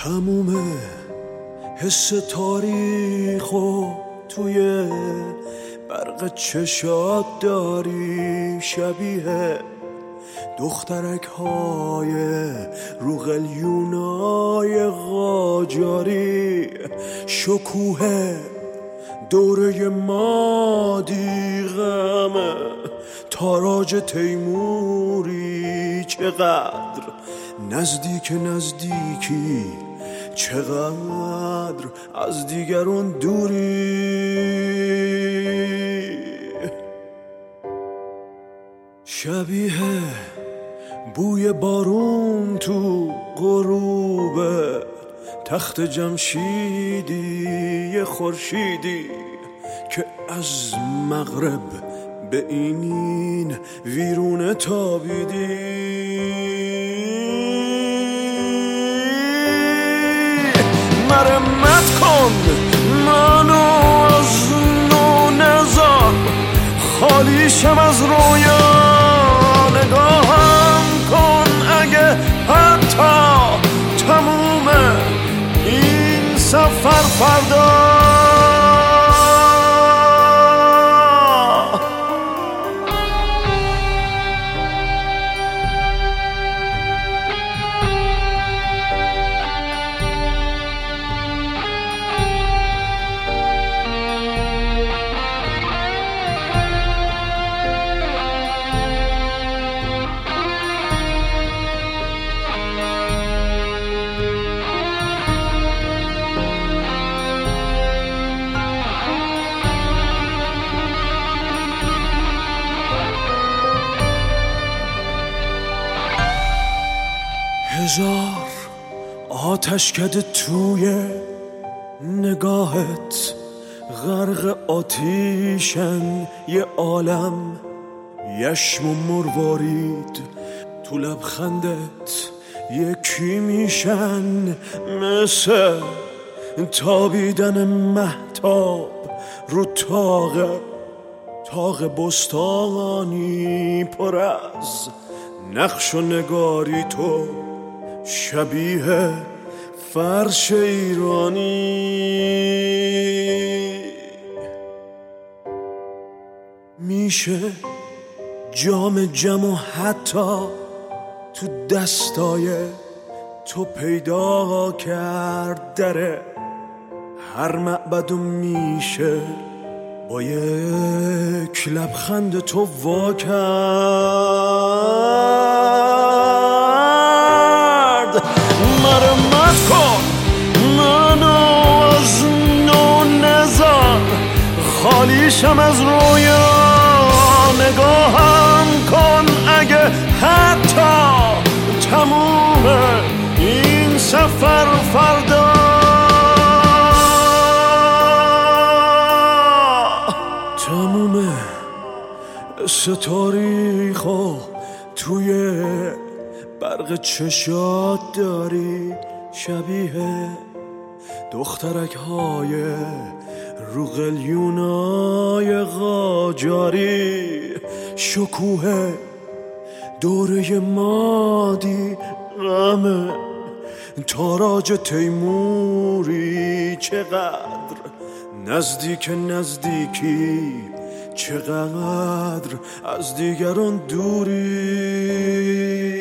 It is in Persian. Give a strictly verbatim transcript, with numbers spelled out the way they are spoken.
تموم حس تاریخو توی برق چشات داری، شبیه دخترک های رو قلیونای قاجاری، شکوه دوره مادی غمه تاراج تیموری، چقدر نزدیک نزدیکی چقدر از دیگرون دوری، شبیه بوی بارون تو غروب تخت جمشیدی، خورشیدی که از مغرب به این ویرونه تابیدی، مرمت کن منو از نو نزار، خالیشم از رویا، نگاهم کن اگه حتی تموم این سفر فردا. هزار آتش کده توی نگاهت، غرق آتیشن یه عالم، یشم و مروارید تو لبخندت یکی میشن، مثل تابیدن مهتاب رو تاق تاق بستانی پر از نقش و نگاری، تو شبیه فرش ایرانی، میشه جام جم و حتی تو دستای تو پیدا کرد، دره هر معبد و میشه با یک لبخند تو وا کرد، مرمت کن منو از نو نزار، خالیشم از رویا، نگاهم کن اگه حتی تموم این سفر فردا. تموم حس تاریخو توی برق چشات داری، شبیه دخترک های رو قلیونای قاجاری، شکوه دوره مادی غمه تاراج تیموری، چقدر نزدیک نزدیکی چقدر از دیگران دوری.